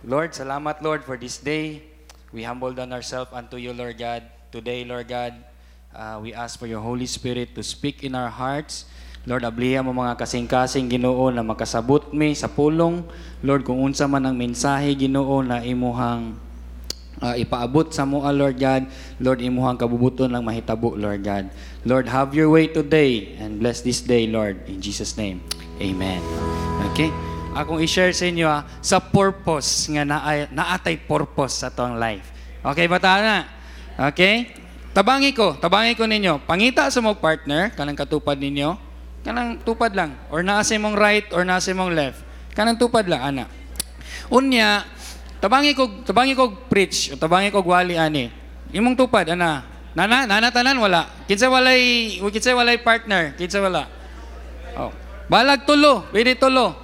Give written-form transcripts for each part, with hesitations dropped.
Lord, salamat, Lord, for this day. We humble down ourselves unto you, Lord God. Today, Lord God, we ask for your Holy Spirit to speak in our hearts. Lord, ablihan mo mga kasing-kasing Ginoo na makasabot mi sa pulong. Lord, kung unsa man ang mensahe Ginoo na imuhang ipaabot sa mua, Lord God. Lord, imuhang kabubuton lang mahitabo, Lord God. Lord, have your way today and bless this day, Lord. In Jesus' name, amen. Okay? Akong i-share sa inyo sa purpose nga naatay purpose sa tong life. Okay ba ta na? Okay? Tabangi ko ninyo. Pangita sa mong partner, kanang katupad ninyo, kanang tupad lang. Or nasa mong right or nasa mong left. Kanang tupad lang, ana. Unya, tabangi ko preach, o tabangi ko wali ani. Imong tupad, ana. Nana tanan wala. Kinsa walay partner, kinsa wala. Oh. Balag tulo, pwede tulo.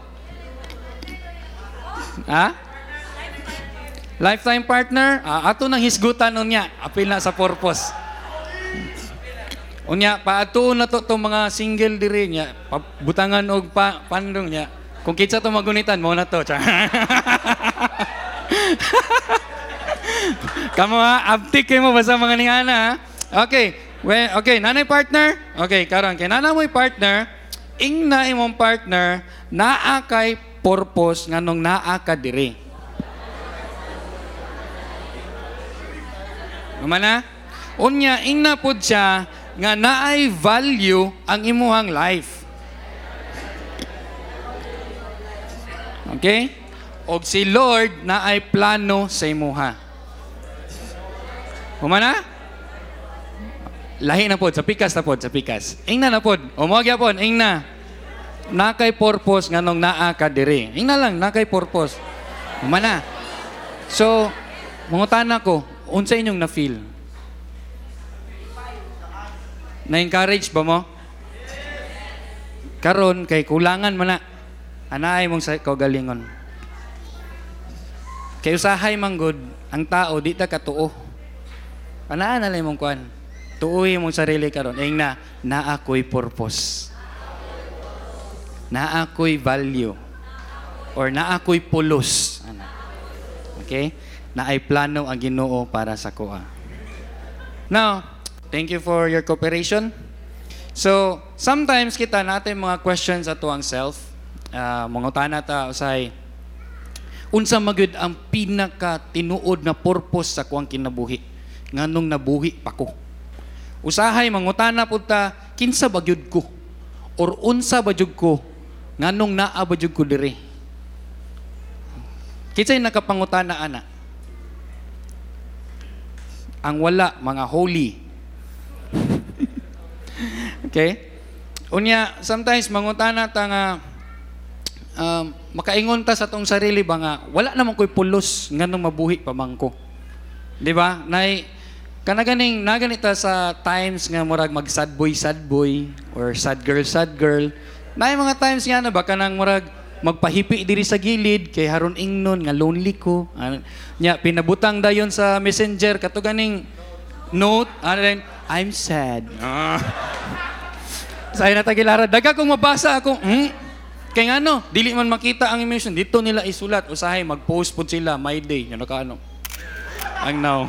Ha? Lifetime partner? Ato nang hisgutan unya. Apil na sa purpose. Unya, paatuon na to mga single diri niya. Butangan og pandong niya. Kung kitsa to magunitan, mo na to. Kamu abtik kayo mo basta mga ningana. Okay. Okay, nanay partner? Okay, karon kay nanay mo'y partner, ingna imong partner, naa kay purpose nganong naa ka diri. Mana? Unya ingna pud siya nga naay value ang imuhang life. Okay? Og si Lord naay plano sa imuha. Humana? Lahi na pod sa pikas na pod sa pikas. Ingna na pod. O mo gyapon ingna. Nakay purpose nganong naa ka diri. Ingna lang nakay purpose. Humana. So, mangutana ko, unsa inyong na-feel? Na-encourage ba mo? Karon kay kulangan man na. Anaay mong sa kaugalingon. Kay usahay manggod ang tao di ta katuo. Anaa na lang mong kuan. Tuoy mong sarili karon. Ingna na ako'y purpose. Na ako'y value. Or na ako'y pulos. Okay? Na ay plano ang Ginoo para sa kuha. Now, thank you for your cooperation. So, sometimes kita natin mga questions ato ang self. Mangutana ta usay unsa magyud ang pinaka tinuod na purpose sa kuang kinabuhi nganong nabuhi pa ko. Usahay mangutana pud ta kinsa ba gyud ko or unsa ba gyud ko nganong naa ba gyud ko diri. Kinsay nakapangutana ana? Ang wala mga holy. Okay? Unya, sometimes mangutana ta nga makaingon ta sa tong sarili ba nga wala naman ko'y pulos nganong mabuhi pa man ko. Di ba? Kanaganing naganita sa times nga murag mag sad boy or sad girl. Nay mga times nga na ba kanang murag magpahipi diri sa gilid kay haron ingnon nga lonely ko. Nya pinabutang dayon sa Messenger kato ganing note I'm sad. Say na tagilara daga kong mabasa ako. Kay ngano dili man makita ang emotion dito nila isulat usahay mag-post pud sila my day nya nakaano. Ang now.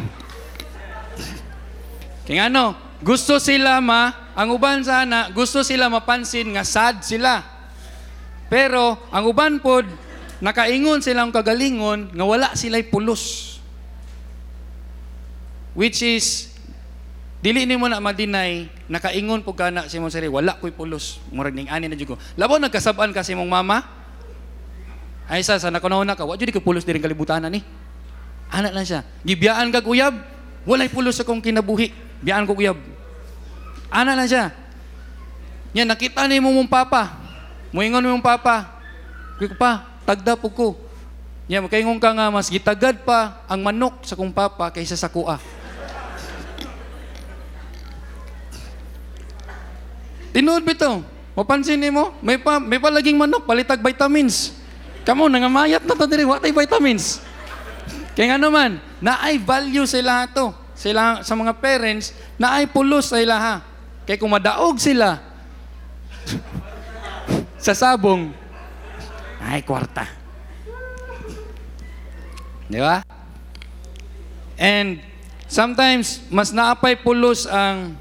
Kay ngano gusto sila ang uban sana gusto sila mapansin nga sad sila. Pero ang uban pod nakaingon silang kagalingon nga wala sila'y pulos. Which is dili nimo na ma-deny nakaingon pud kana sa imong sarili wala ko'y pulos. Murag ning ani na jud ko. Labaw nagkasab-an ka sa imong mama. Ay sa nakunahon na ka, wa jud ko pulos diri kalibutan ni. Ana lang siya. Gibiyaan kag uyab, walay pulos akong kinabuhi. Biyaan ko uyab. Ana lang siya. Nya nakita nimo mong papa. Moingon mo mong papa. Kuy pa, tagda po ko. Nya makaingon ka nga mas gitagad pa ang manok sa kong papa kaysa sa kuha. Tinuod bitaw. Mapansin nimo, may palaging manok palitag vitamins. Kamo nangamayat na to diri, wa tay vitamins. Kaya nga naman, naay value sila to. Sila sa mga parents, naay pulos sa ilaha. Kaya kung madaog sila sa sabong, ay kwarta. Di ba? And sometimes mas napay pulos ang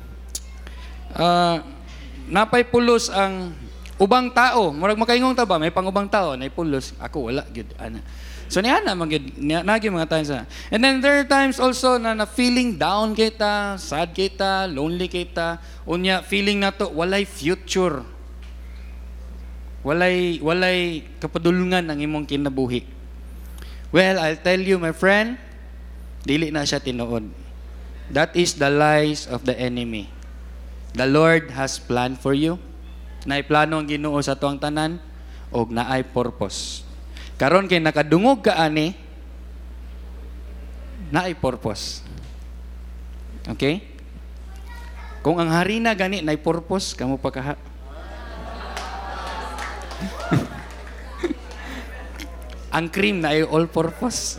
ubang tao. Murag makaingong ta ba may pangubang tao na pulos. Ako wala gid ana. So niya na magid nagi mga times na. And then there are times also na feeling down kita, sad kita, lonely kita, unya feeling nato walay future. Walay kapadulungan ang imong kinabuhi. Well, I'll tell you my friend, dili na siya tinuod. That is the lies of the enemy. The Lord has planned for you. Naay plano ang Ginoo sa tuang tanan og naay purpose. Karon kay nakadungog ka ani, naay purpose. Okay? Kung ang harina gani naay purpose, kamo pa kaha. Ang cream naay all purpose.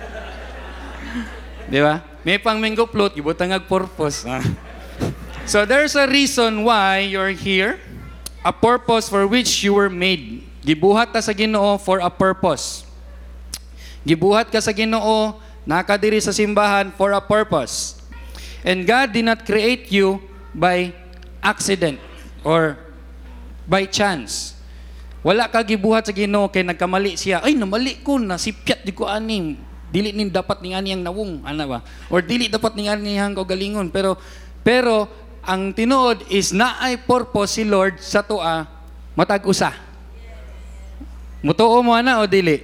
Di ba? May pang mango float, gibutang ag purpose. So there's a reason why you're here, a purpose for which you were made. Gibuhat ka sa Ginoo for a purpose. Gibuhat ka sa Ginoo, nakadiri sa simbahan for a purpose. And God did not create you by accident or by chance. Wala ka gibuhat sa Ginoo kay nagkamali siya. Ay, namali ko, nasipyat di ko aning. Dili nin dapat ni ani ang nawong, ana ba? Or dili dapat ni ani ang kaugalingon. Pero ang tinuod is naay purpose si Lord sa tua matag usa. Mutuo mo ana o dili?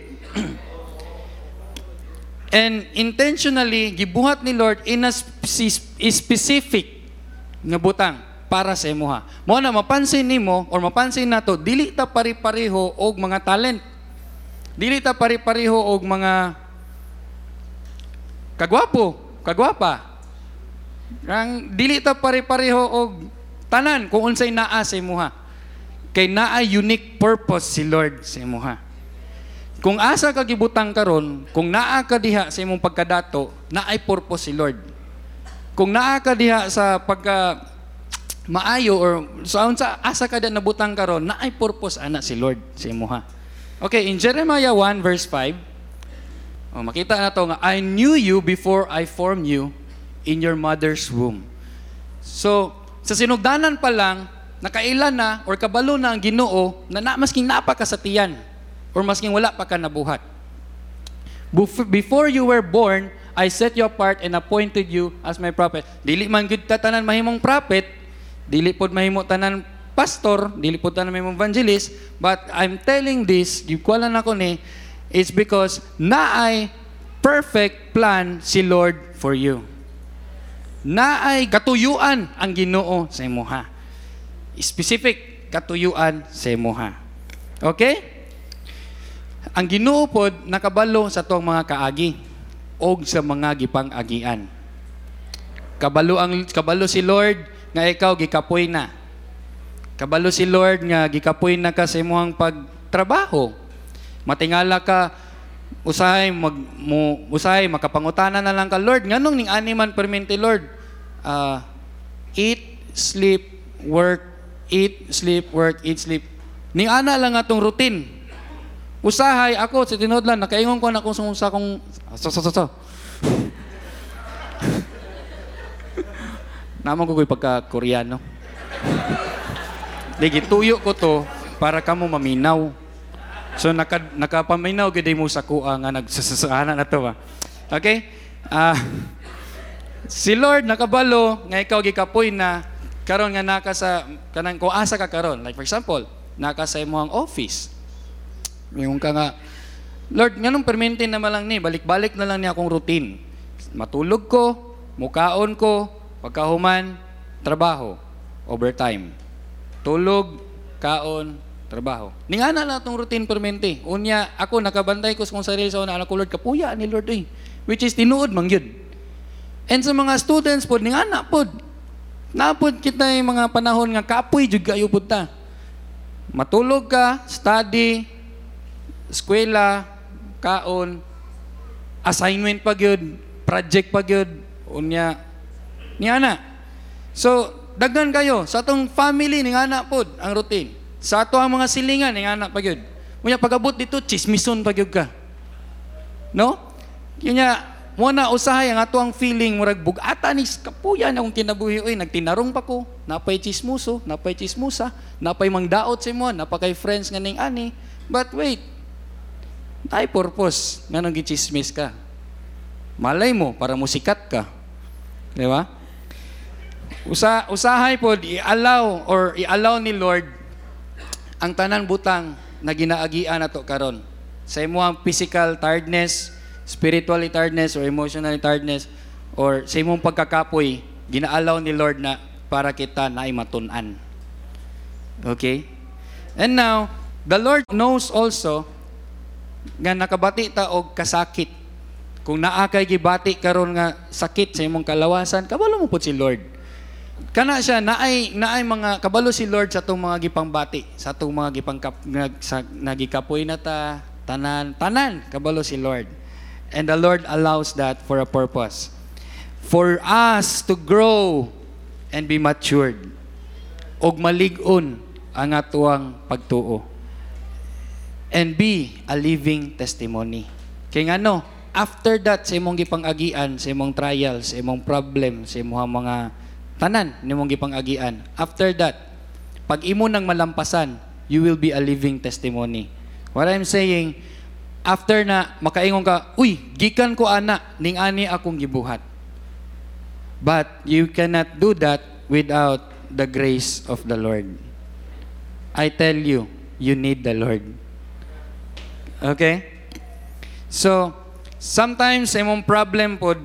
And intentionally gibuhat ni Lord in a specific nga butang para sa imuha. Mo na mapansin nimo or mapansin nato dili ta pari-pareho og mga talent. Dili ta pari-pareho og mga kagwapa. Ang dili ta pare-pareho og tanan kung unsay naa sa imuha. Kay naa unique purpose si Lord sa imuha. Kung asa ka gibutang karon, kung naa ka diha sa imong pagkadato, naay purpose si Lord. Kung naa ka diha sa pagka maayo or sa unsa asa ka da nabutang karon, naay purpose ana si Lord sa imuha. Okay, in Jeremiah 1 verse 5, makita na to nga, I knew you before I formed you in your mother's womb. So, sa sinugdanan pa lang, nakailan na or kabalo na ang Ginoo na masking napa ka sa tiyan or masking wala pa ka nabuhat. Before you were born, I set you apart and appointed you as my prophet. Dili man gud ta tanan mahimong prophet, dili pod mahimo tanan pastor, dili pod tanan mahimong evangelist, but I'm telling this, gikuala na ko ni, it's because naay perfect plan si Lord for you. Naay katuyuan ang Ginoo sa imuha. Specific katuyuan sa imuha. Okay? Ang Ginoo pod nakabalo sa tuang mga kaagi og sa mga gipang-agian. Kabalo si Lord nga ikaw gikapoy na. Kabalo si Lord nga gikapoy na ka sa imong pagtrabaho. Matingala ka usahay makapangutana na lang ka, Lord, nganong ning animan permente, Lord? Eat, sleep, work, eat, sleep, work, eat, sleep. Ning ana lang atong routine. Usahay ako sa tinodlan nakaingon ko na kung sa kong Naman ko ko'y pagka-Koreano. Lagi tuyo ko to para kamo maminaw. So nakapaminaw gid mo sa kuha nga nagsasana na to ba. Okay? Si Lord nakabalo nga ikaw gikapoy na karon nga naka sa kanang kung asa ka karon. Like for example, naka sa imong office. Yung ka nga, Lord, nganong permente na malang ni, balik-balik na lang niya akong routine. Matulog ko, mukaon ko, pagkahuman, trabaho, overtime. Tulog, kaon, trabaho. Ningana lang itong routine permente. Unya, ako nakabantay ko kung sarili sa anak ko, Lord, kapuya ni Lord, which is tinuod man yun. And sa mga students po, ningana po, napod kita yung mga panahon nga kapoy, jud kayo po ta. Matulog ka, study, eskwela, kaon, assignment pa gyud, project pa gyud, unya niana. So daghan kayo sa atong family ningana pod ang routine. Sa ato ang mga silingan ningana pa gyud. Unya pagabot dito chismison pa gyud ka. No? Kanya, mo na usahay ang ato ang feeling, murag bugata ni kapuyan akong kinabuhi. Uy, nagtinarong pa ko, napay chismuso, napay chismusa, napay mangdaot sa mo, napakay friends nga ning ani. But wait, ay purpose, nga nang gichismis ka. Malay mo, para musikat ka. Di ba? Usahay po, i-allow ni Lord ang tanan butang na ginaagian nato karon. Sa imong physical tiredness, spiritual tiredness, or emotional tiredness, or sa imong pagkakapoy, gina-allow ni Lord na para kita na ay matun-an. Okay? And now, the Lord knows also nga nakabati ta og kasakit. Kung naa kay gibati karon nga sakit sa imong kalawasan, kabalo mo pud si Lord. Kana siya naay mga kabalo si Lord sa atong mga gipangbati, sa atong mga nagikapoy na ta, tanan kabalo si Lord. And the Lord allows that for a purpose. For us to grow and be matured. Og malig-on ang atuang pagtuo. And be a living testimony. Kaya ngano, after that, sa imong gipang-agian, sa imong trials, sa imong problem, sa imong mga tanan, nimong gipang-agian, after that, pag imo nang malampasan, you will be a living testimony. What I'm saying, after na makaingon ka, uy, gikan ko ana, ning ani akong gibuhat. But you cannot do that without the grace of the Lord. I tell you, you need the Lord. Okay? So, sometimes sa imong problem pod,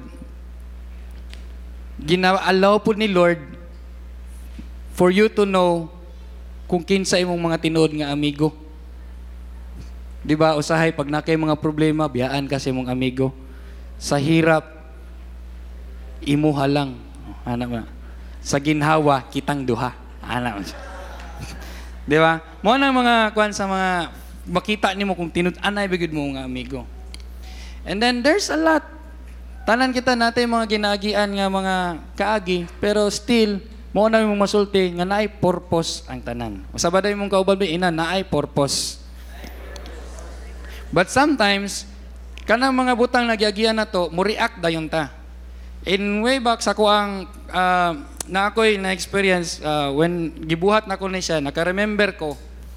gina-allow pod ni Lord for you to know kung kinsa imong mga tinuod nga amigo. Di ba, usahay, pag nakay mga problema, biyaan ka sa imong amigo. Sa hirap, imuha lang. Sa ginhawa, kitang duha. Di ba? Mo na mga kuan sa mga makita nimo kung tinud-anay bigud mo nga amigo. And then there's a lot. Tanan kita natin mga ginagian nga mga kaagi, pero still mo na mong masulti nga naay purpose ang tanan. Usaba day mong kauban ina naay purpose. But sometimes kanang mga butang nagiagian nato, mo react dayon ta. In way back sa kuang na ako'y na-experience when gibuhat na ko na siya, naka-remember ko,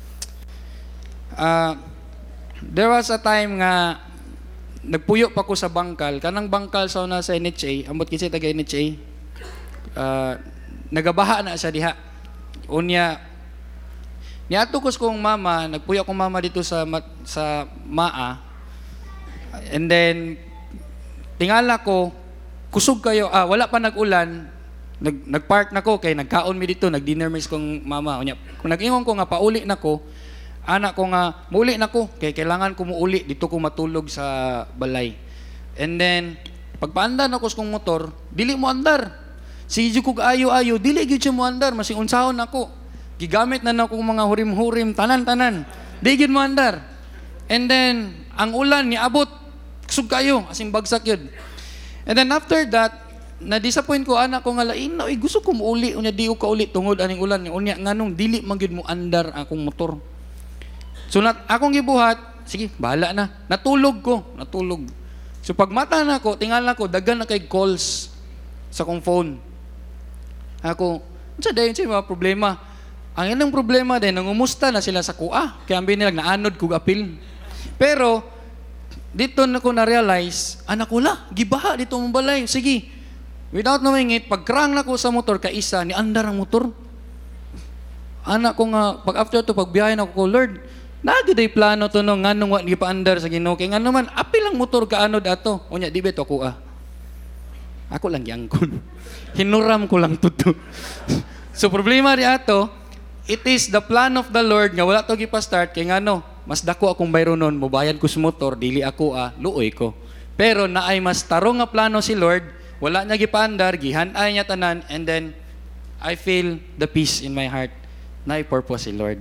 there was a time nga nagpuyo pa ko sa bangkal. Kanang bangkal sa una sa NHA, ambot kinsa taga NHA. Nagabaha na siya diha. Unya niadto ko kong mama, nagpuyo akong mama dito sa Maa. And then tingala ko kusog kayo, wala pa nag-ulan. Nag-park na ko kay nagkaon mi dito, nag-dinner miss kong mama. Unya kung nag-ingon ko nga pauli na ko, anak ko nga, muuli na ko, kaya kailangan ko muuli, dito ko matulog sa balay. And then, pagpaandar na ko sa kong motor, dili mo andar. Sige ko ayo-ayo, dili gyud siya mo andar, masing unsahon ako. Gigamit na akong mga hurim-hurim, tanan-tanan. Di gyud mo andar. And then, ang ulan, niabot, kusog kayo, asing bagsak yun. And then after that, na-disappoint ko, anak ko nga lain na, gusto ko muuli, unya di ko kauli, tungod aning ulan, unya nganong, dili man gyud mo andar akong motor. So, akong gibuhat, sige, bahala na. Natulog. So, pag mata na ko, tingala ko, dagan na kay calls sa kong phone. Ako, sa dayon siya mga problema. Ang inang problema din, nangumusta na sila sa kuha. Kaya ang binilag, naanod kong apil. Pero, dito na ko na-realize, anak ko la, gibaha dito mong balay. Sige, without knowing it, pag-krang na ko sa motor, kaisa, ni andar ang motor. Anak ko nga, pag after to, pagbiyahin ako ko, Lord, nagaday plano to nung nganong wa gipaandar sa Ginoo kay ngano man apil lang motor kaano dato unya di beto ako ako lang giangkon hinuram ko lang tuto. So problema ri ato, it is the plan of the Lord nga wala to gipa-start kay ngano mas dako akong bayronon mobayad ko sa motor dili ako luoy ko, pero naay mas tarong nga plano si Lord, wala niya gipaandar, gihan-ay niya tanan, and then I feel the peace in my heart. Naay purpose si Lord.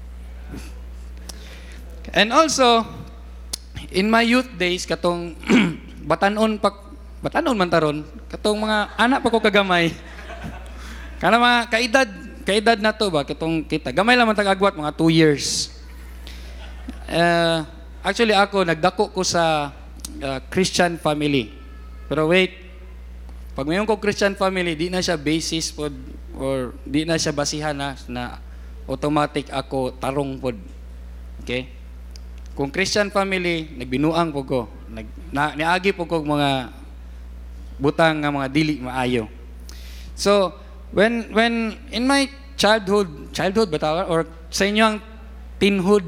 And also, in my youth days, katong batanon man taron, katong mga anak pa ko kagamay. Kana mga kaedad na to ba, katong kita. Gamay lang man tagagwat, mga 2 years. Actually ako, nagdako ko sa Christian family. Pero wait, pag mayroon ko Christian family, di na siya basis pod or di na siya basihan na automatic ako tarong pod. Okay? Kung Christian family, nagbinuang po ko. Niagi po ko mga butang nga mga dili maayo. So, when in my childhood ba tawag? Or sa inyong teenhood,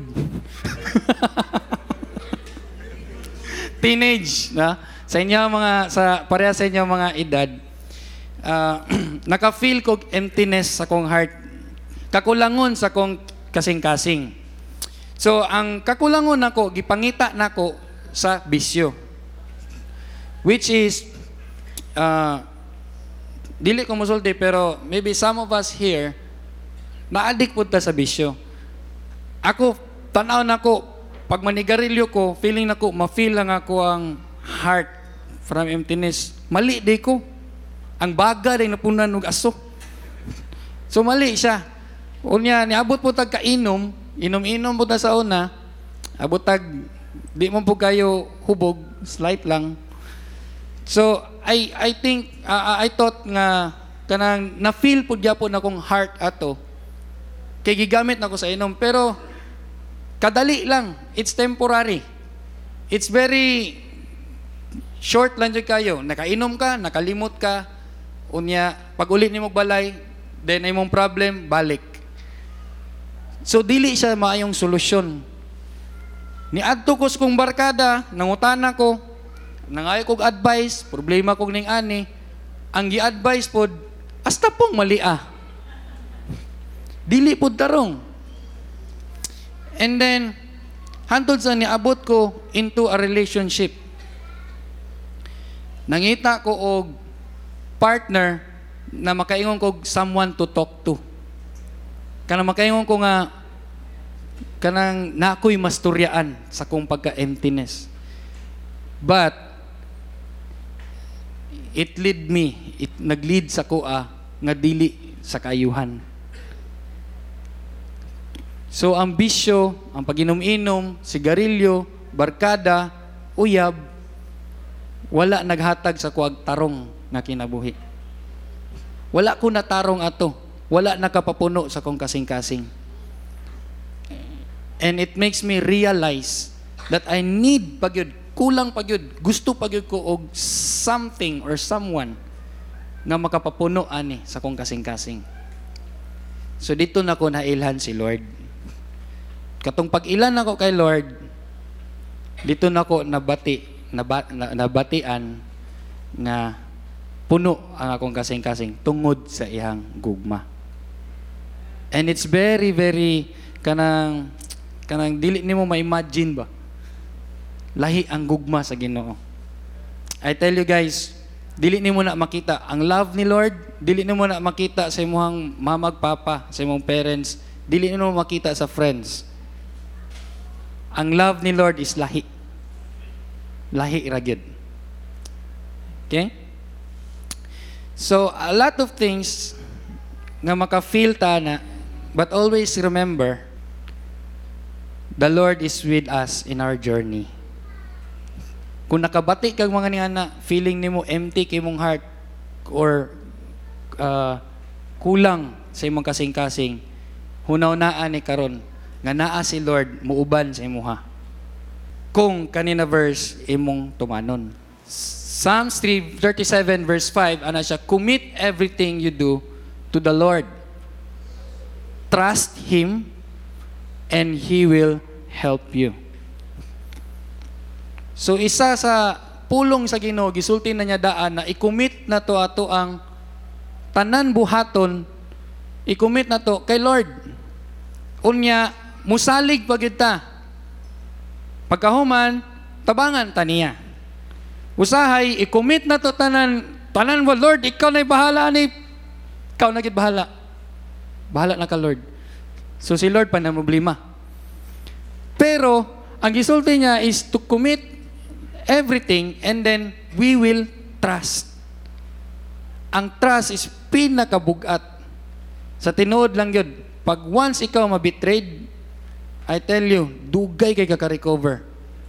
teenage, na? Sa inyo pareha sa inyo mga edad, naka-feel ko emptiness sa kong heart. Kakulangon sa kong kasing-kasing. So, ang kakulangon nako, gipangita nako sa bisyo. Which is, dili ko musulti, pero maybe some of us here, na-addict po ta sa bisyo. Ako, tanaw nako, pag manigarilyo ko, feeling nako, ma-feel lang ako ang heart from emptiness. Mali di ko. Ang baga din napunan ng aso. So, mali siya. Unya, niabot po tag kainom, inom-inom po ta sa una, abot tag, di mo po kayo hubog, slight lang. So, I think, I thought nga, kanang na-feel po diya po na kong heart ato, kay gigamit na ko sa inom, pero, kadali lang, it's temporary. It's very short lang dyan kayo. Nakainom ka, nakalimot ka, unya, pag ulit ni mo balay, then ay mong problem, balik. So, dili siya maayong solusyon. Niadto ko sa kong barkada, nangutana ko, nangayo kong advice, problema kong ning ani, ang gi-advise pod, hasta pong malia. Dili pod tarong. And then, hantod sa niabot ko into a relationship. Nangita ko og partner na makaingon ko someone to talk to. Kanang makaingon ko nga kanang nakoy masturyaan sa kong pagka-emptiness. But it nag-lead sa kuha nga dili sa kaayuhan. So ang bisyo, ang pag-inom-inom, sigarilyo, barkada, uyab, wala naghatag sa kuwag tarong nga kinabuhi. Wala ko natarong ato. Wala nakapapuno sa kong kasing-kasing. And it makes me realize that I need pagyud, kulang pagyud, gusto pagyud ko og something or someone nga makapapuno ani sa kong kasing-kasing. So dito na ko nailhan si Lord. Katong pag-ilan ako kay Lord, dito na ko nabatian nga puno ang akong kasing-kasing tungod sa iyang gugma. And it's very, very kanang dili nimo ma-imagine ba? Lahi ang gugma sa Ginoo. I tell you guys, dili nimo na makita ang love ni Lord, dili nimo na makita sa imong mama ug papa, sa imong parents, dili nimo makita sa friends. Ang love ni Lord is lahi. Lahi ra gyud. Okay? So, a lot of things nga maka-feel ta na, but always remember, the Lord is with us in our journey. Kung nakabati kag mga ningana, feeling nimo empty kay mong heart or kulang sa imong kasing-kasing, hunaw-naa ni karon nga naa si Lord muuban sa imuha. Kung kanina verse imong tumanon. Psalms 3:37 verse 5, ana siya, commit everything you do to the Lord. Trust Him and He will help you. So isa sa pulong sa Ginoo, gisulti na niya daan na i-commit na to ato ang tanan buhaton, i-commit na to kay Lord. Unya, musalig pa gyud ta. Pagkahuman, tabangan ta niya. Usahay, i-commit na to tanan mo, Lord, ikaw na'y bahala ni, ikaw na gid bahala. Bahala na ka, Lord. So si Lord pa na problema. Pero, ang gisulti niya is to commit everything and then we will trust. Ang trust is pinakabugat. Sa tinuod lang yun. Pag once ikaw mabitrayed, I tell you, dugay kay ka-recover.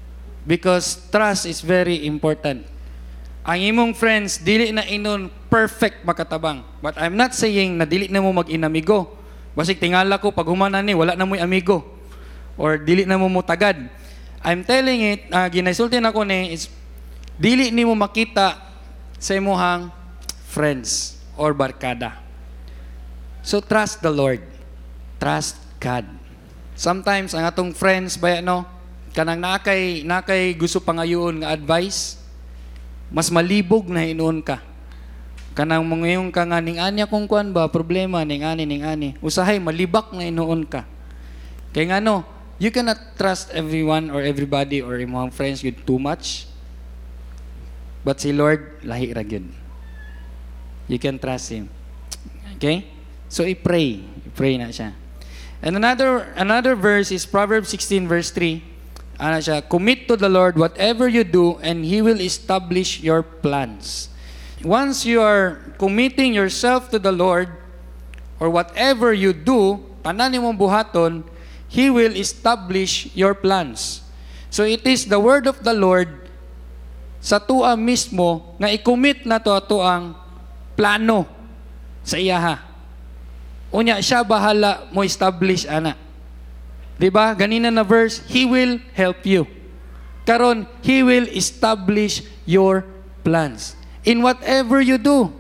Because trust is very important. Ang imong friends, dili na inon perfect makatabang. But I'm not saying na dili na mo mag-inamigo. Basig tingala ko, pag humanan ni, wala na mo'y amigo. Or dili na mo mutagad. I'm telling it, ginaisulti na ko ni, is, dili ni mo makita sa imuhang friends or barkada. So trust the Lord. Trust God. Sometimes, ang atong friends, baya no, kanang nakay gusto pangayoon nga advice, mas malibog na hinuon ka. Kanang mongayong ka nga, ning anya kung kuan ba, problema, ning ani. Usahay, malibak na hinuon ka. Kaya nga no, you cannot trust everyone or everybody or imong friends with too much. But si Lord, lahi ra gyud. You can trust Him. Okay? So, i-pray. I-pray na siya. And another verse is Proverbs 16 verse 3. Ano siya? Commit to the Lord whatever you do and He will establish your plans. Once you are committing yourself to the Lord or whatever you do, tanan nimong buhaton, He will establish your plans. So it is the word of the Lord sa tua mismo nga i-commit na to ato ang plano sa iyaha. Unya siya bahala mo establish ana. Diba? Ganina na verse, He will help you. Karon, He will establish your plans in whatever you do.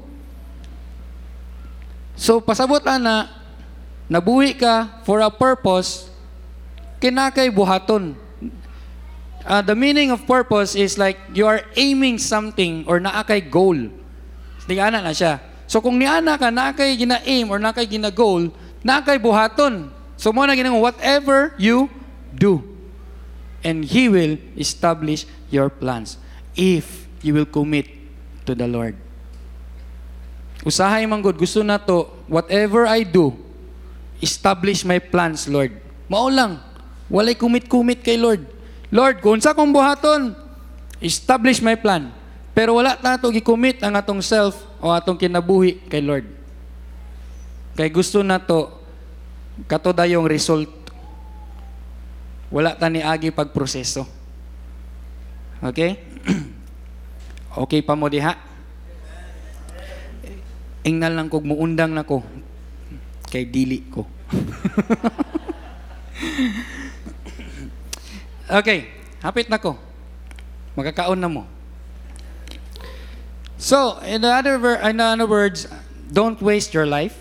So, pasabot ana, nabuhi ka for a purpose, kinakay buhaton. The meaning of purpose is like you are aiming something or naakay goal. Di ana na siya. So, kung niana ka, naakay gina-aim or naakay gina-goal, naakay buhaton. So, mo na ginang whatever you do. And He will establish your plans if you will commit to the Lord. Usahay man gud, gusto na to, whatever I do, establish my plans, Lord. Mao lang, walay kumit-kumit kay Lord. Lord, kung sa kong buhaton, establish my plan. Pero wala na ito gikumit ang atong self o atong kinabuhi kay Lord. Kay gusto na to, kato dayong result. Wala ta ni agi pagproseso. Okay? Okay pa mo diha? Ingnan lang kog muundang nako kay dili ko. Okay, hapit nako. Magkakaon na mo. So, in other words, don't waste your life.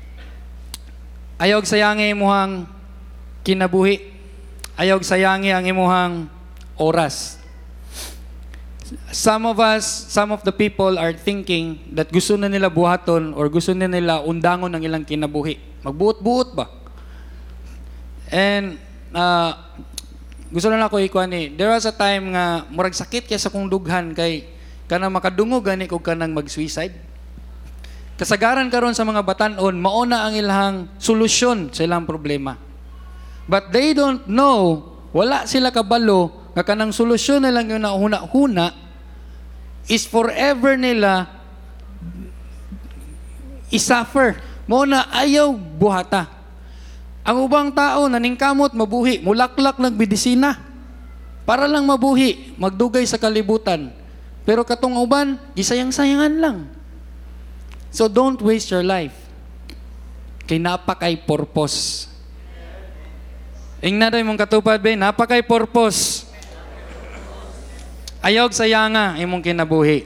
Ayog sayangi imuhang kinabuhi. Ayog sayangi ang imuhang oras. Some of the people are thinking that gusto na nila buhaton or gusto na nila undangon ang ilang kinabuhi. Magbuot-buot ba? And gusto na ako ikuan ni. There was a time nga murag sakit kay sa kong dughan kay kanang makadungog gani ko kanang mag-suicide. Kasagaran karon sa mga batan-on, mauna ang ilang solusyon sa ilang problema. But they don't know, wala sila kabalo, nga kanang solusyon na lang yung nauna-huna is forever nila isuffer. Mauna ayaw buhata. Ang ubang tao, naningkamot, mabuhi, mulaklak nagbidisina. Para lang mabuhi, magdugay sa kalibutan. Pero katong uban, gisayang-sayangan lang. So don't waste your life. Kay napakay purpose. Ingna day mong katupad ba, napakay purpose. Ayog sayanga imong kinabuhi.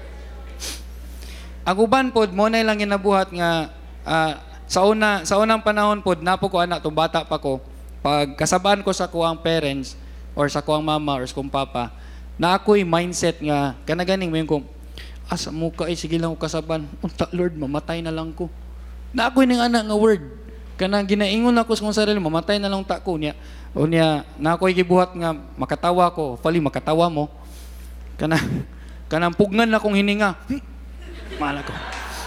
Ang uban pod mo na lang ginabuhat nga sa unang panahon pod napo ko anak to bata pa ko. Pag kasabaan ko sa kuang parents or sa kuang mama or sa kuang papa, na ako'y mindset nga kanaganing mo yung kung asa mo ka, sige lang ko kasaban. Unta, Lord, mamatay na lang ko. Na ako'y nang anak nga word. Kanang ginaingon ako sa kong sarili, mamatay na lang ta ko niya. O niya, na ako'y gibuhat nga, makatawa ko. Pali, makatawa mo. Kanang pugnan na kong hininga. Mala ko.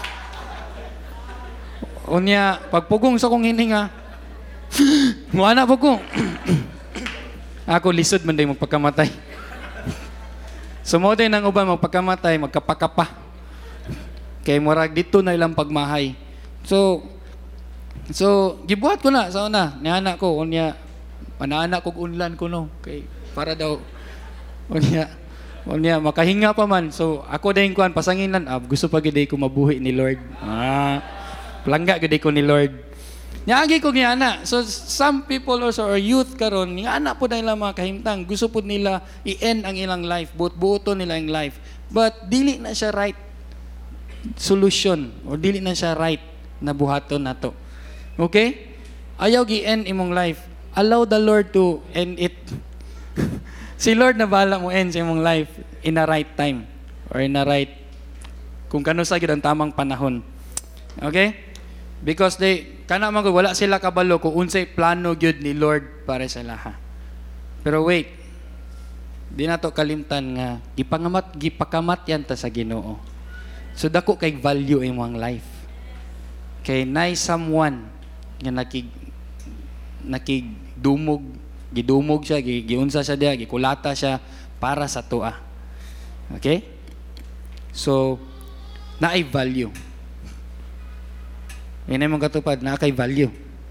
O niya, pagpugong sa kong hininga, muana po ko. Ako lisod man day magpagkamatay. Sumoday ng uban magpagkamatay, magkapakapa. Kay murag dito na ilang pagmahay. So gibuhat ko na sa una, ni anak ko, unya, panaanak ko unlan ko no. Kay para daw Unya makahinga pa man. So ako din kuan pasanginan, gusto pa gid ko mabuhi ni Lord. Langga gid ko ni Lord. Nya agi ko nga ana. So some people also or youth karon nga ana po nila mga kahimtang gusto po nila i-end ang ilang life, buot-buoton nila ang life. But dili na siya right solution or dili na siya right na buhaton nato. Okay? Ayaw gi-end imong life. Allow the Lord to end it. Si Lord na bahala mo end sa imong life in the right time or in the right kung kano sa gyud ang tamang panahon. Okay? Because kana man wala sila kabalo kung unsay plano gyud ni Lord para sa laha. Pero wait. Di nato kalimtan nga gipakamat yan ta sa Ginoo. So dako kay value imong life. Kay nay someone nga gidumog siya, giunsa siya diha, gikulata siya para sa tuwa. Okay? So naay value. Inay mong katupad, na kay value.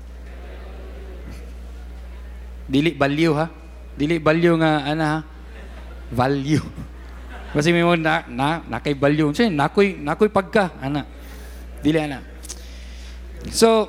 Dili value ha? Dili value nga, ha? Value. Kasi may mo na kay value. Kasi nakoy pagka, ana. Dili, ana. So,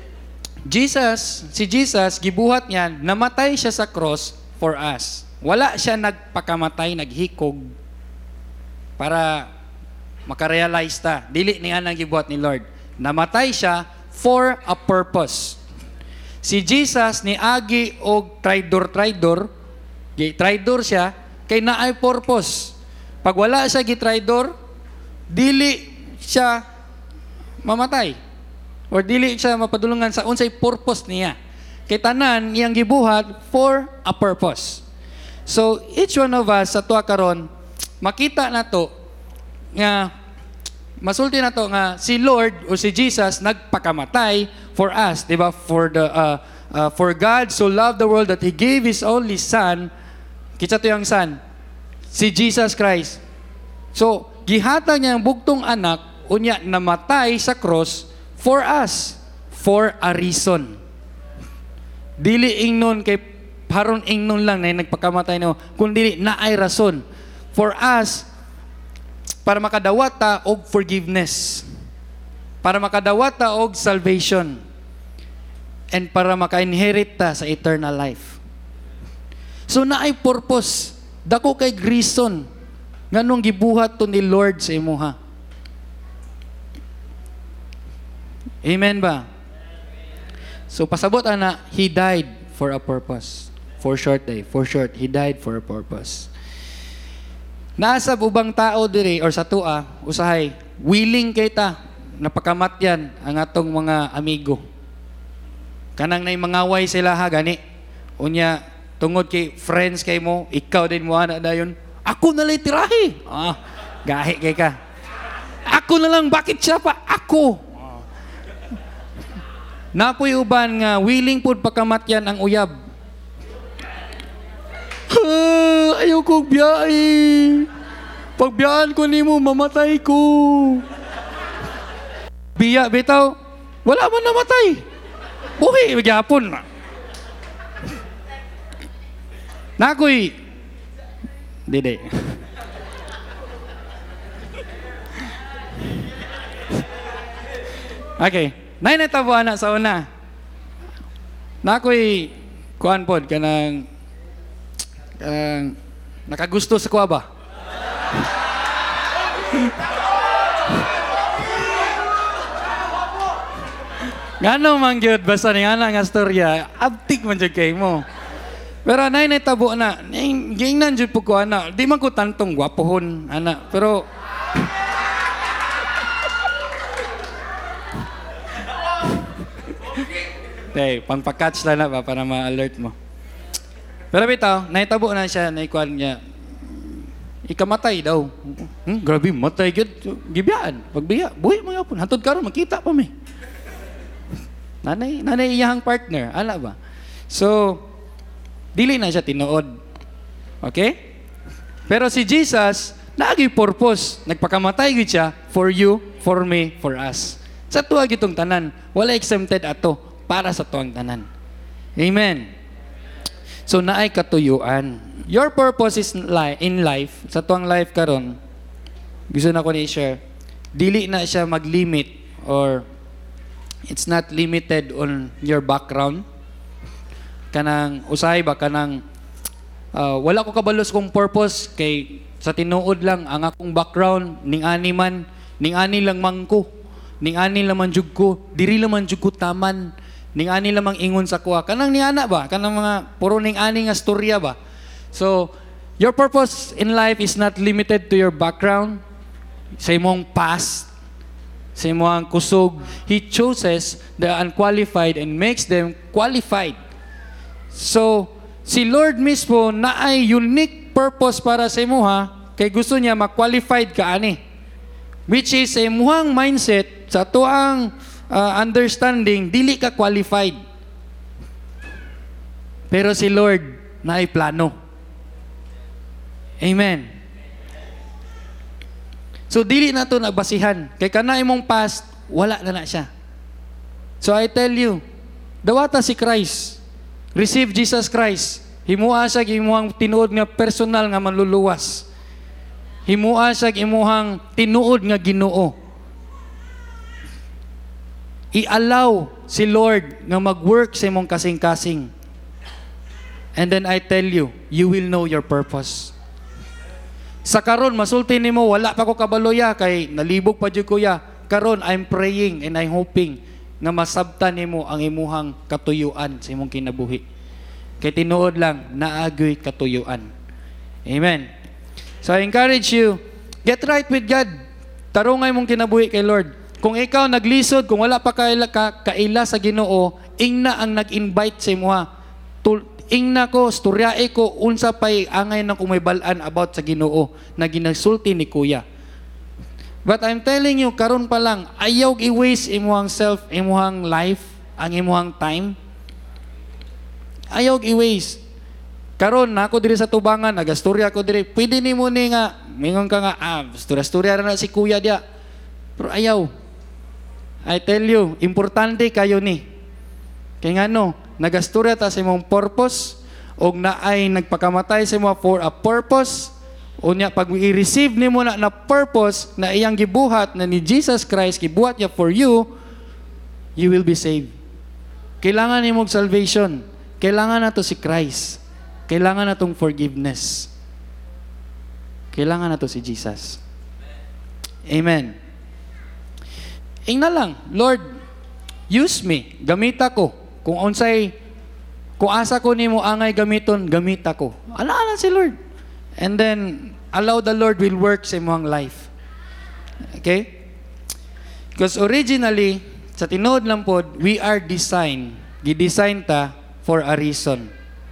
si Jesus, gibuhat niya, namatay siya sa cross for us. Wala siya nagpakamatay, naghikog para makarealize ta. Dili niya nang gibuhat ni Lord. Namatay siya for a purpose. Si Jesus ni agi og traidor siya kay naay purpose. Pag wala siya gitraidor, dili siya mamatay or dili siya mapadulungan sa unsay purpose niya. Kay tanan iyang gibuhat for a purpose. So each one of us sa tuwa karon makita nato nga masulti na to nga si Lord o si Jesus nagpakamatay for us, di ba? For God so loved the world that He gave His only Son. Kitsa to yung Son? Si Jesus Christ. So, gihatag niya ang bugtong anak, unya namatay sa cross for us, for a reason. Dili ingnon kay haron ingnon lang na nagpakamatay no, kundi naay rason. For us, para makadawat ta og forgiveness, para makadawat ta og salvation, and para maka-inherit ta sa eternal life. So naay purpose, dako kay reason nganong gibuhat to ni Lord sa imuha. Amen ba? So pasabot ana, He died for a purpose. For short, He died for a purpose. Nasa ubang tao diri or sa tua, usahay, willing kay ta napakamatyan ang atong mga amigo. Kanang nay mangaway sila ha gani. Unya tungod kay friends kay mo, ikaw din mo ana dayon. Ako na lang tirahi. Gahi kay ka. Ako na lang, bakit siya pa? Ako. Napoy uban nga willing pud pakamatyan ang uyab. Ayaw kong biyahe. Pagbiyaan ko nimo, mamatay ko. Biya, bitaw, wala man namatay. Buhi, magyapon. Nakoy, dede. Okay, nainatabo anak sa una. Nakoy, kuhan pod, kanang nakagusto sa kuha ba? Ngano man gyud basta ni ana nga storya, abtik man jud kay mo. Pero nay tabo na, gingnan jud po ko ana. Di man ko tantong gwapohon ana, pero pangpa-catch lang na ba para ma-alert mo. Pero bitaw, naitabo na siya, naikuan niya, ikamatay daw. Grabe, matay gyud. Gibiyaan, pagbiya, buhi mga po. Hantod karon makita pa may. Nanay iyahang partner, ala ba? So, dili na siya tinuod. Okay? Pero si Jesus, naagi purpose. Nagpakamatay gyud siya for you, for me, for us. Sa tuwa gitong tanan, wala exempted ato para sa tuwang tanan. Amen. So naay katuyuan. Your purpose is in life, sa tuwang life karon, gusto na ko ni share, dili na siya mag-limit or it's not limited on your background. Kanang usahay ba kanang wala ko kabalos kong purpose kay sa tinuod lang ang akong background ning ani man, ning ani lang mangko, ning ani lang man jud ko, diri lang man jud ko taman, ning ani lang mang ingon sa kuha. Kanang ni ana ba, kanang mga puro ning ani nga storya ba. So, your purpose in life is not limited to your background, sa imong past, sa imong kusog. He chooses the unqualified and makes them qualified. So, si Lord mismo na ay unique purpose para sa imuha, kay gusto niya ma-qualified ka ani. Which is sa imuhang mindset, sa tuang understanding, dili ka qualified. Pero si Lord na ay plano. Amen. So, dili na ito nagbasihan. Kay kana imong past, wala na siya. So, I tell you, dawata si Christ. Receive Jesus Christ. Himuha siya imuhang tinuod nga personal nga manluluwas. Himuha siya imuhang tinuod nga Ginoo. I-allow si Lord nga mag-work sa imong kasing-kasing. And then I tell you, you will know your purpose. Sa karon masulti nimo wala pa ko kabaloya kay nalibog pa jud kuya. Karon I'm praying and I'm hoping nga masabtan nimo ang imuhang katuyuan sa imong kinabuhi. Kay tinuod lang naagoy katuyuan. Amen. So I encourage you, get right with God. Tarungay mong kinabuhi kay Lord. Kung ikaw naglisod, kung wala pa kaila sa Ginoo, ingna ang nag-invite sa imuha. Ingna ko, storyae ko, unsa pa'y angay na kung may balaan about sa Ginoo na ginasulti ni Kuya. But I'm telling you, karon pa lang, ayaw i-waste imuhang self, imuhang life, ang imuhang time. Ayaw i-waste. Karon na ako diri sa tubangan, nagastorya ko diri. Pwede ni mo ni nga, mingon ka nga, storya na si Kuya dia. Pero ayaw. I tell you, importante kayo ni. Kaya nga no, nagastorya ta sa imong purpose o na ay nagpakamatay sa imo for a purpose o niya pag i-receive nimo na purpose na iyang gibuhat na ni Jesus Christ gibuhat niya for you, you will be saved. Kailangan nimo salvation. Kailangan nato si Christ. Kailangan natong forgiveness. Kailangan nato si Jesus. Amen. Ingna lang, Lord, use me, gamita ko. Kung asa ko nimo angay gamiton, gamita ko. Ala si Lord. And then, allow the Lord will work sa imong life. Okay? Because originally, sa tinuod lang pod, we are designed, gidesign ta for a reason.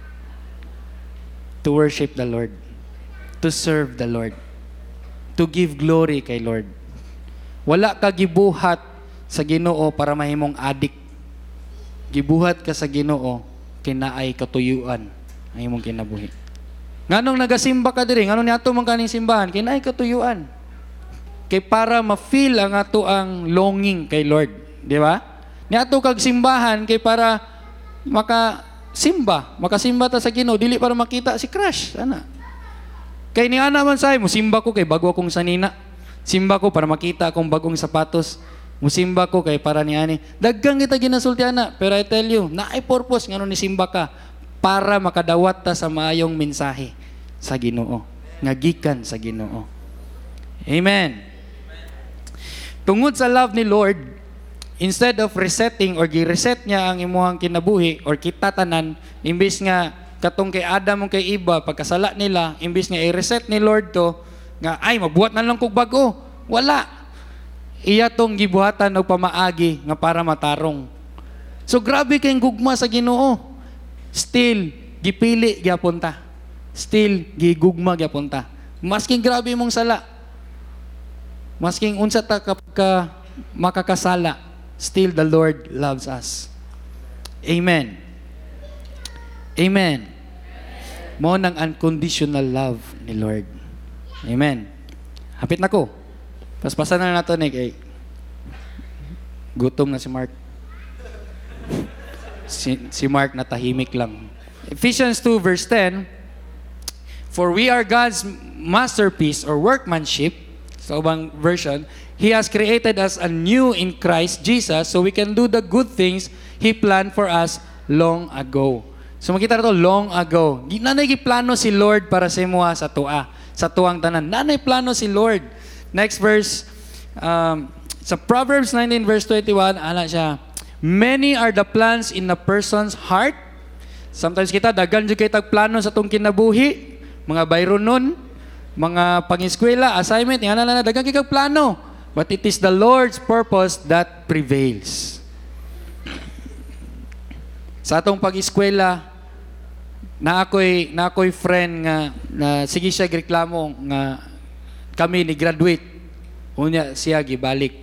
To worship the Lord. To serve the Lord. To give glory kay Lord. Wala ka gibuhat sa Ginoo para mahimong adik. Gibuhat ka sa Ginoo kinaay katuyuan ang imong kinabuhi. Nganong nagasimba ka diri, nganong niadto man kaning simbahan, kinaay katuyuan. Kay para ma-feel ang ato ang longing kay Lord, di ba? Niadto kag simbahan kay para makasimba ta sa Ginoo dili para makita si crush, ana. Kay ni ana man say mo simba ko kay bago akong sanina. Simba ko para makita akong bagong sapatos. Musimba ko kay para ni ani. Daggang kita ginasulti ana, pero I tell you, naay purpose ngano ni simba ka para makadawat ta sa maayong mensahe sa Ginoo, nga gikan sa Ginoo. Amen. Tungod sa love ni Lord, instead of resetting or gi-reset niya ang imuhang kinabuhi or kita tanan, imbis nga katong kay Adam o kay Eva pagkasala nila, imbis nga i-reset ni Lord to nga ay mabuhat na lang kog bag-o. Wala. Iya tong gibuhatan og pamaagi nga para matarong. So grabe kayong gugma sa Ginoo. Still gipili gyapon ta. Still gigugma gyapon ta. Masking grabe mong sala. Masking unsa ta kapag makakasala, still the Lord loves us. Amen. Amen. Mo nang unconditional love ni Lord. Amen. Hapit na ko. Paspasan na nato ni kay gutom na si Mark. Si Mark natahimik lang. Ephesians 2 verse 10, for we are God's masterpiece or workmanship, sa ubang version, He has created us anew in Christ Jesus so we can do the good things He planned for us long ago. So makita na to, long ago. Nanay plano si Lord para sa imuha sa tua, sa tuang tanan. Nanay plano si Lord. Next verse, sa Proverbs 19 verse 21, ana siya, many are the plans in a person's heart. Sometimes kita, dagan dyan kayo plano sa itong kinabuhi, mga bayron nun, mga pang-eskwela, assignment, yan na, dagan kayo plano. But it is the Lord's purpose that prevails. Sa atong pag-eskwela, na ako'y friend nga, na sige siya reklamo nga kami ni graduate. Unya siya gibalik.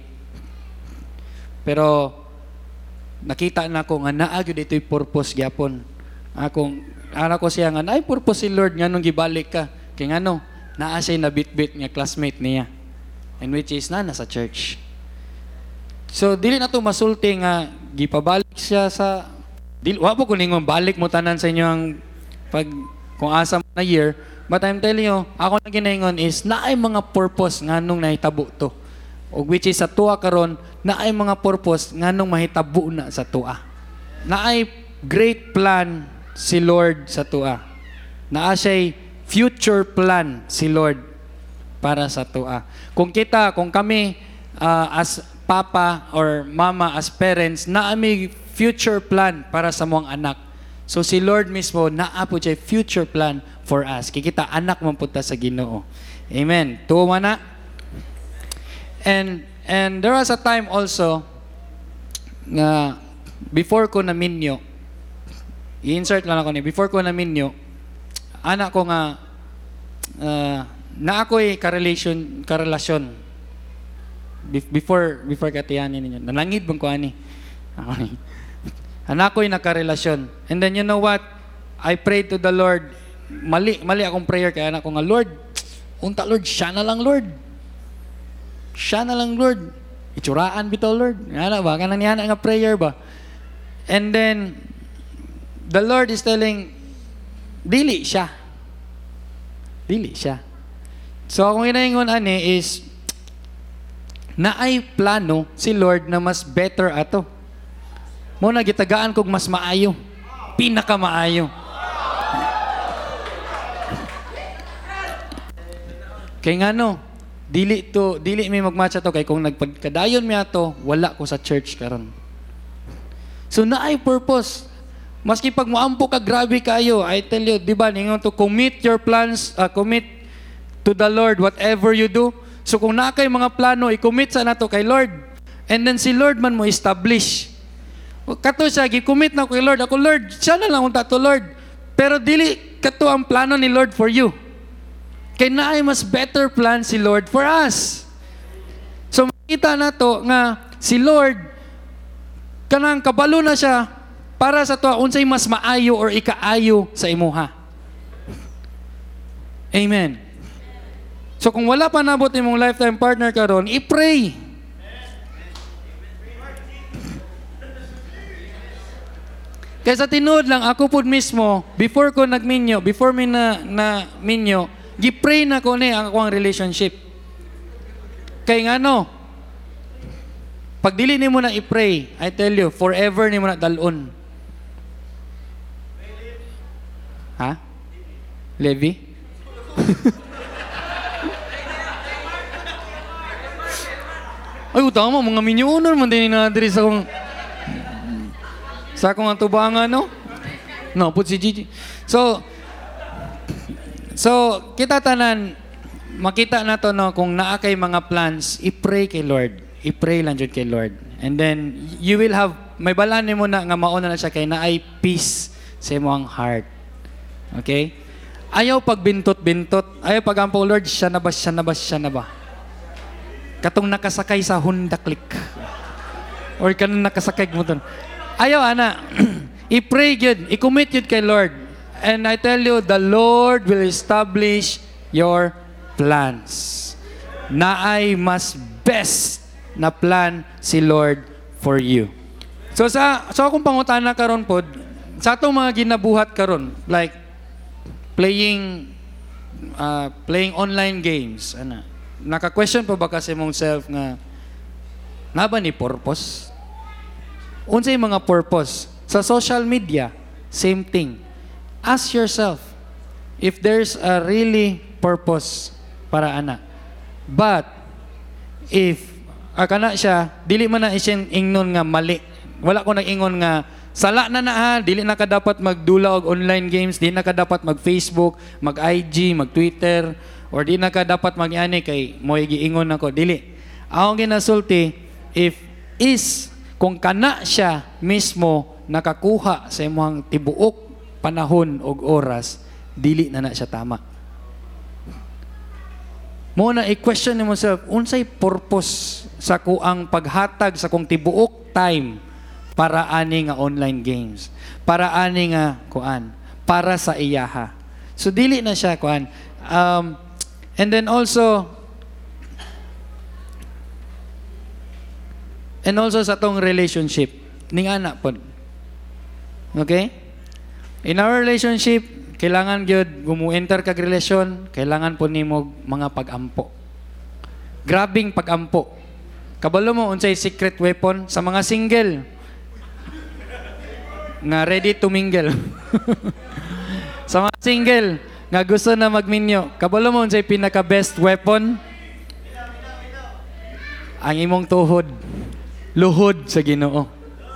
Pero nakita na ko nga naagyo dito'y purpose gyapon. Anak ko siya nga naay purpose si Lord nganong gibalik ka. Kay ngano naa siya na bit-bit nga classmate niya. And which is na sa church. So dili na to masulti nga gipabalik siya sa wa po kuning balik mo tanan sa inyo ang pag kung asa na year, but I'm telling you, ako na ginaingon is naay mga purpose nganong nahitabo to. O which is sa tuwa karon, naay mga purpose nganong mahitabo na sa tuwa. Naay great plan si Lord sa tuwa. Naa siya'y future plan si Lord para sa tuwa. Kung kami as papa or mama, as parents, naa may future plan para sa mong anak. So si Lord mismo, naapo siya future plan for us. Kikita, anak mo punta sa Ginoo. Amen. Tuwa na. And there was a time also nga before ko naminyo, i-insert lang ako niya, before ko naminyo, anak ko nga na ako'y karelasyon before katiyanin ninyo. Nalangid bang ko ani? Ako ni. Anak ko'y nakarelasyon. And then you know what? I prayed to the Lord. Mali akong prayer kay anak ko nga, Lord, unta Lord, siya na lang Lord. Siya na lang Lord. Itsuraan bitaw Lord. Nga ba? Kanang niya nga prayer ba? And then, the Lord is telling, dili siya. Dili siya. So, akong inaingon ani is, naay plano si Lord na mas better ato. Muna gitagaan kog mas maayo. Pinaka maayo. Kay ngano, dili may magmatcha to kay kung nagpagkadayon mi ato, wala ko sa church karon. So naay purpose. Maski pag moampo ka grabe kayo, I tell you, di ba, ningon to commit your plans, commit to the Lord whatever you do. So kung na kay mga plano, i-commit sa nato kay Lord. And then si Lord man mo establish. Kato siya, gi-commit na kay Lord. Ako, Lord, siya na lang unta to, Lord. Pero dili kato ang plano ni Lord for you. Kaya naay mas better plan si Lord for us. So makita na to nga si Lord, kanang kabalo na siya para sa to, unsay mas maayo or ikaayo sa imuha. Amen. So kung wala pa nabot imong lifetime partner karon, i-pray. Kaya sa tinuod lang, ako po mismo, before ko nagminyo, before mi na minyo, gi-pray na ko ni ang akong relationship. Kaya nga no, pag dili ni mo na i-pray, I tell you, forever ni mo na dalon. Ha? Levi? Ay, utang mo, mga minyo-unor man din na diri sa akong akong atubangan, no? No, put si Gigi. So, kita tanan, makita na to, no, kung naa kay mga plans, i-pray kay Lord. I-pray lang dyan kay Lord. And then, you will have, may balaan mo na nga mauna na siya kay na ay peace sa imong heart. Okay? Ayaw pagbintot-bintot. Ayaw pagampo, Lord, siya na ba? Katong nakasakay sa Honda Click. Or kanang nakasakay mo doon. Ayaw, ana. I-pray yun. I-commit yun kay Lord. And I tell you, the Lord will establish your plans. Naay mas best na plan si Lord for you. So akong pangutana karon pod, sa atong mga ginabuhat karon, like playing online games, ana. Naka-question pa ba kasi mong self nga ba ni purpose? Unsay mga purpose? Sa social media, same thing. Ask yourself if there's a really purpose para ana. But if kana siya, dili man na isin ingnon nga mali. Wala ko nag-ingon nga sala na ha, dili na ka dapat magdula og online games, dili na ka dapat mag-Facebook, mag-IG, mag-Twitter, or di na ka dapat mag-ani kay mo'y giingon ako. Dili. Akong ginasulti, kung kana siya mismo nakakuha sa imong tibuok panahon og oras, dili na siya tama. Mo na i-question ni myself, unsay purpose sa kuang paghatag sa kong tibuok time para ani nga online games, para ani nga kuan, para sa iyaha. So dili na siya kuan. And then also sa tong relationship ning ana pod. Okay? In our relationship, kailangan gyud gumu-enter kag relasyon, kailangan po nimo mga pag-ampo. Grabing pag-ampo. Kabalo mo unsay secret weapon sa mga single nga ready to mingle. Sa mga single nga gusto na magminyo, kabalo mo unsay pinaka best weapon? Ang imong tuhod. Luhod sa Ginoo.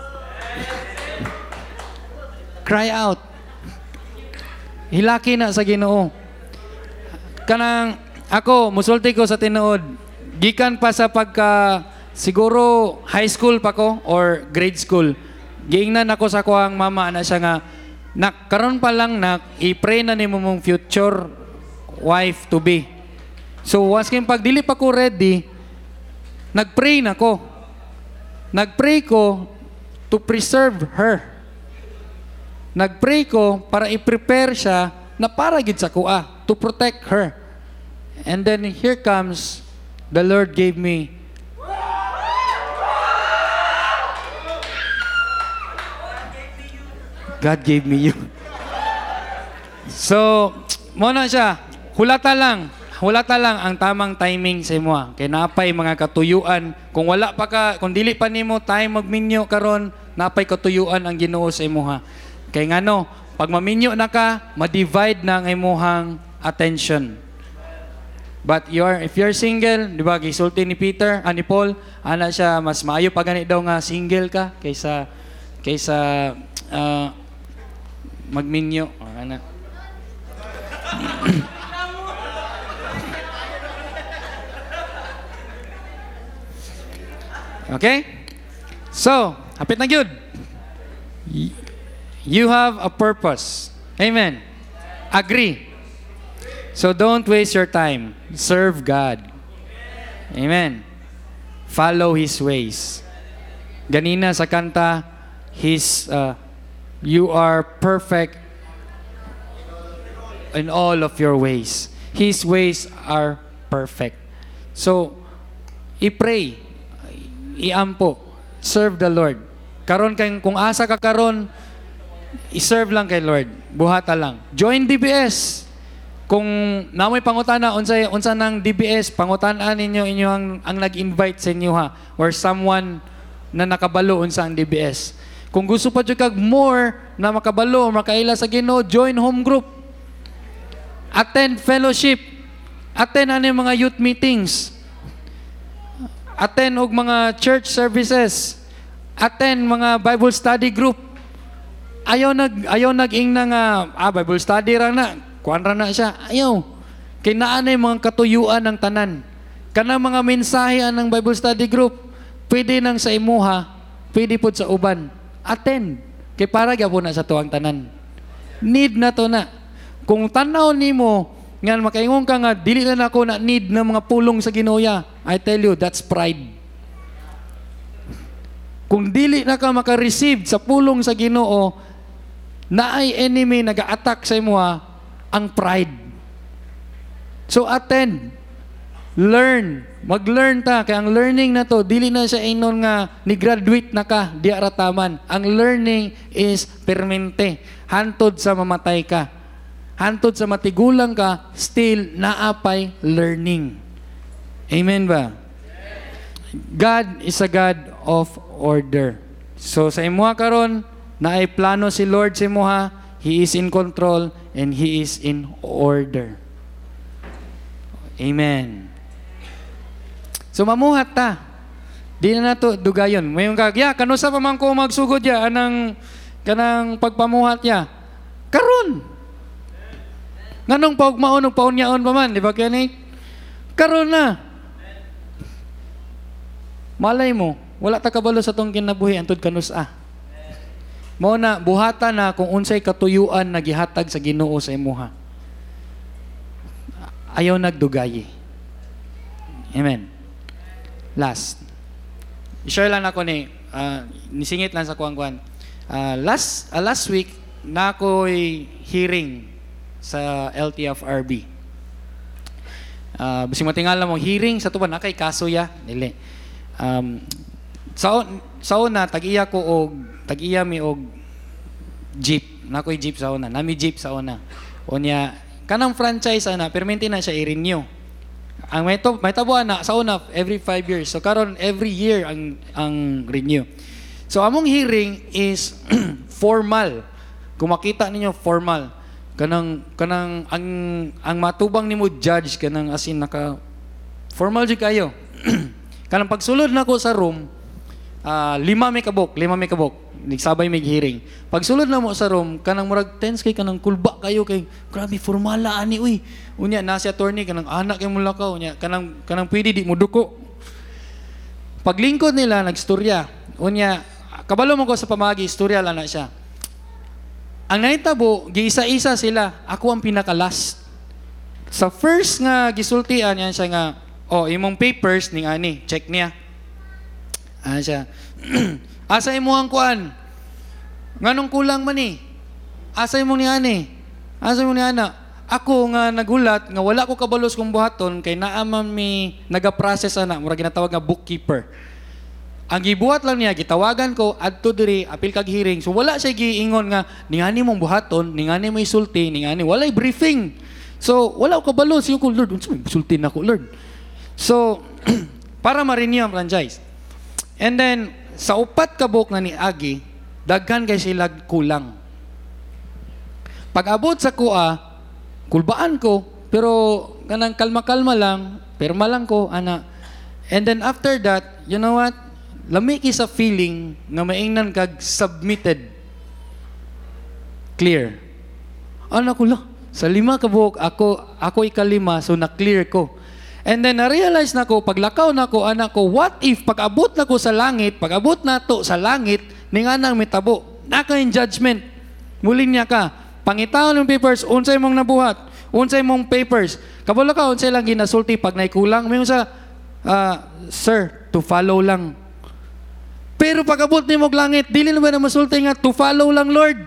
Cry out. Hilaki na sa Ginoo. Kanang ako musulti ko sa tinuod. Gikan pa sa pagka siguro high school pa ko or grade school. Giingnan ako sa kuang mama na siya nga nak karon pa lang i-pray na nimo mong future wife to be. So once kin pag dili pa ko ready, nagpray na ko. Nagpray ko to preserve her. Nagpray ko para i-prepare siya na para gid sa kuha, to protect her. And then here comes the Lord gave me God gave me you. So, mo na siya, hulata lang ang tamang timing sa imo. Kay napay mga katuyuan, kung wala pa ka, kung dili pa nimo time magminyo karon, napay katuyuan ang Ginoo sa imuha. Kay ngano, pag maminyo na ka, ma-divide na ang imuhang attention. But if you're single, di ba, gisulti ni Peter, ni Paul, ana siya, mas maayo pa gani daw nga single ka kaysa magminyo. Ana. Okay? So, hapit na gyud. You have a purpose. Amen. Agree. So don't waste your time. Serve God. Amen. Follow His ways. Ganina sa kanta, you are perfect in all of your ways. His ways are perfect. So, i-pray, i-ampo, serve the Lord. Karon kung asa ka karon, i-serve lang kay Lord. Buhata lang. Join DBS. Kung namoy pangutana unsa nang DBS, pangutan-an ninyo ang nag-invite sa inyo ha, or someone na nakabalo unsa ang DBS. Kung gusto pa jud kag more na makabalo, makaila sa Ginoo, join home group. Attend fellowship. Attend ani mga youth meetings. Attend og mga church services. Attend mga Bible study group. Ayaw nag-ingna nga Bible study ra na. Kuan ra na siya. Ayaw. Kay naa na mga katuyuan ng tanan. Kanang mga mensahe ng Bible study group, pwede nang sa imuha, pwede pod sa uban. Attend. Kay para gyapon na sa tuwang tanan. Need na to na. Kung tanaw nimo nga makaingon ka nga dili na ako na need ng mga pulong sa Ginoo, I tell you, that's pride. Kung dili na ka maka-receive sa pulong sa Ginoo, na ay enemy nag-a-attack sa imuha, ang pride. So attend. learn. Mag-learn ta. Kaya ang learning na to, dili na siya inon nga ni-graduate na ka, di arataman. Ang learning is permanente. Hantod sa mamatay ka. Hantod sa matigulang ka, still naapay learning. Amen ba? God is a God of order. So sa imuha karon, na ay plano si Lord sa imuha, He is in control and He is in order. Amen. So mamuhat ta. Di na nato dugayon. Mayon kag ya kanusa pa man ko magsugod ya anang kanang pagpamuhat ya. Karon. Nganong paugmaon og paunyaon pa man, di ba kani? Karon na. Malay mo, wala ta kabalo sa tong kinabuhi antud kanusa. Mao na buhatan na kung unsay katuyuan na gihatag sa Ginoo sa imuha. Ayaw nagdugayi. Amen. Last. I-share lang ako nisingit lang sa kuwan-kuwan. Last week, na ako'y hearing sa LTFRB. Bising matingala mo, hearing sa tuban, nakay kaso ya. Dili. Sa una, tag-iya mi og jeep. Nako'y jeep sa una. Nami jeep sa una. Unya, kanang franchise ana, permanente na siya i-renew. Ang may tabuan na sa una every 5 years. So karon every year ang renew. So among hearing is formal. Kung makita ninyo formal. Kanang ang matubang nimo judge kanang as in naka formal jud kayo. Kanang pagsulod nako sa room, 5 may kabok. Nagsabay may hearing. Pagsulod na mo sa room, kanang murag tense kay kanang kulba kayo kay grabe formala ani uy. Unya na si attorney kanang anak kay mula ka unya kanang pwede di mo duko. Paglingkod nila nagstorya. Unya kabalo mo ko sa pamagi istorya lang na siya. Ang nahitabo giisa-isa sila. Ako ang pinaka-last. Sa first nga gisultian yan siya nga imong papers ning ani check niya. Siya. Asa imuhang kuan? Nganong kulang man ni? Asa imong ni ani? Asa imong ni ana? Ako nga nagulat nga wala ko kabalos kong buhaton kay naa man mi naga-process ana, murag ginatawag nga bookkeeper. Ang gibuhat lang niya, gitawagan ko adto diri apil kag hearing. So wala siya giingon nga ningani mong buhaton, ningani mo isulti, ningani walay briefing. So wala ko kabalos ko Lord, unsa may isulti nako Lord. So para ma-renew ang franchise. And then sa upat ka book na ni Agi, daghan kay sila kulang. Pag-abot sa kuha, kulbaan ko, pero kanang kalma-kalma lang, perma lang ko, ana. And then after that, you know what? Lami sa feeling na maingnan kag submitted. Clear. Ana ko la, sa 5 ka buok, ako ikalima, so na-clear ko. And then na-realize na ko, paglakaw na ko, anak ko, what if pag-abot na ko sa langit, pag-abot na to sa langit, ning anang mitabo, naka in judgment. Muling niya ka, pangitaon ng papers, unsay mong nabuhat, unsay mong papers. Kabalo ka, unsay lang ginasulti pag naikulang. May sa, sir, to follow lang. Pero pag-abot ni mong langit, dili na ba na masulti nga, to follow lang, Lord.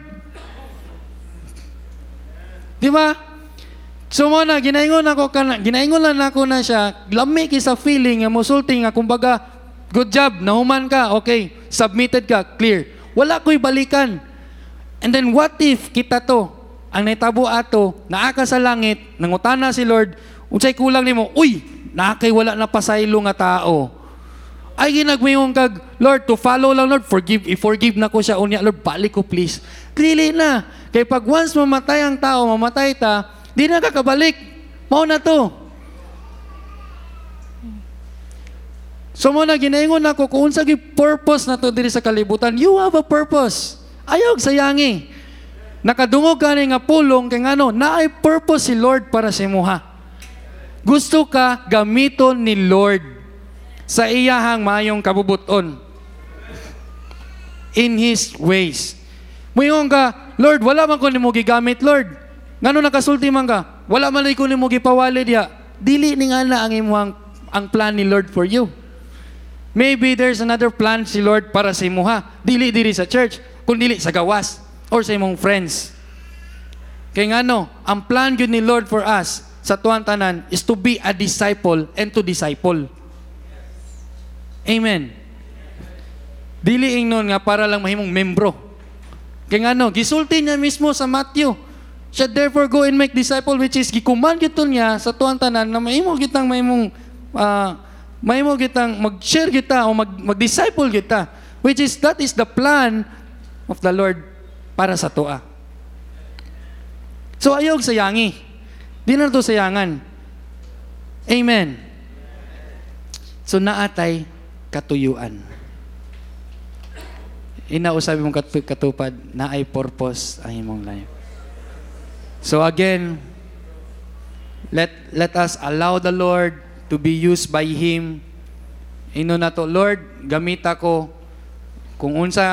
Di ba? So mo na, ginaingon lang ako na siya, lami sa feeling nga musulti nga, kumbaga, good job, nahuman ka, okay, submitted ka, clear. Wala ko'y balikan. And then what if kita to, ang naitabo ato, naaka sa langit, nangutana si Lord, unsay kulang nimo, uy, nakay wala na pasaylo nga tao. Ay ginagmayong kag, Lord, to follow lang, Lord, i-forgive na ko siya, unya, Lord, balik ko please. Dili na. Kaya pag once mamatay ang tao, mamatay ta, di na kakabalik. Mao na to. So mo na ginaingon ako kung unsa gi purpose na to diri sa kalibutan. You have a purpose. Ayog sayangi. Nakadungog ka nga pulong kay ngano, naay purpose si Lord para sa imuha. Gusto ka gamiton ni Lord sa iyahang mayong kabubuton. In His ways. Muyon ka, Lord, wala man ko nimo gigamit, Lord. Ngano nakasulti man ka? Wala man ko nimo gipawali diha. Dili ni nga na ang imuhang ang plan ni Lord for you. Maybe there's another plan si Lord para sa imuha. Dili diri sa church, kundi sa gawas or sa imong friends. Kay ngano, ang plan gyud ni Lord for us sa tuwang tanan is to be a disciple and to disciple. Amen. Dili ingnon nga para lang mahimong membro. Kaya nga gisulti niya mismo sa Matthew. Siya, therefore, go and make disciple, which is, gikuman gito niya sa tuwang tanan na mahimo kitang mag-share kita o mag-disciple kita. Which is, that is the plan of the Lord para sa tuwa. So, ayaw sayangi. Di na ito sayangan. Amen. So, naatay katuyuan. Inausabi mong katupad na ay purpose ang imong life. So again, let us allow the Lord to be used by Him. Ino na to, Lord, gamita ko kung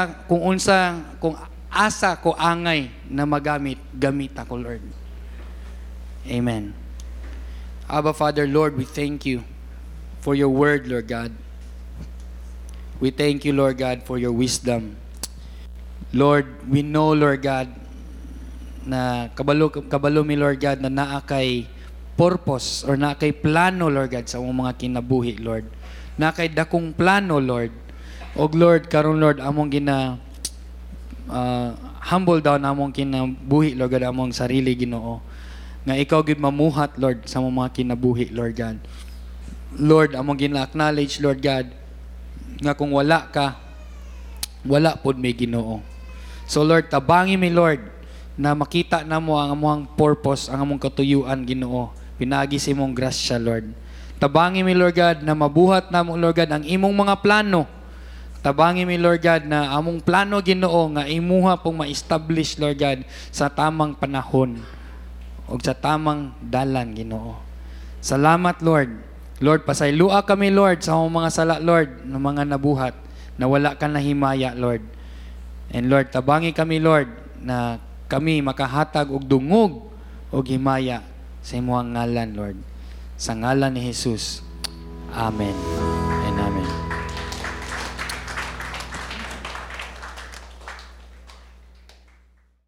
asa ko angay na magamit, gamita ko, Lord. Amen. Abba, Father, Lord, we thank you for your word, Lord God. We thank you, Lord God, for your wisdom. Lord, we know, Lord God, na kabalo mi, Lord God, na naa kay purpose or naa kay plano, Lord God, sa mga kinabuhi, Lord. Naa kay dakong plano, Lord. Og Lord, karon Lord, among humble down among kinabuhi, Lord God, among sarili, Ginoo. Nga ikaw gid mamuhat, Lord, sa mga kinabuhi, Lord God. Lord, among gina-acknowledge, Lord God, nga kung wala ka, wala pod may Ginoo. So Lord, tabangi mi, Lord, na makita na mo ang among purpose, ang among katuyuan, Ginoo. Pinagi sa imong grasya, Lord. Tabangi mi, Lord God, na mabuhat na mo, Lord God, ang imong mga plano. Tabangi mi, Lord God, na among plano, Ginoo, nga imuha pong ma-establish, Lord God, sa tamang panahon o sa tamang dalan, Ginoo. Salamat, Lord. Lord, pasaylua kami, Lord, sa among mga sala, Lord, ng mga nabuhat, na wala ka na himaya, Lord. And Lord, tabangi kami, Lord, na kami makahatag og dungog og himaya sa imong ngalan, Lord. Sa ngalan ni Jesus. Amen and amen.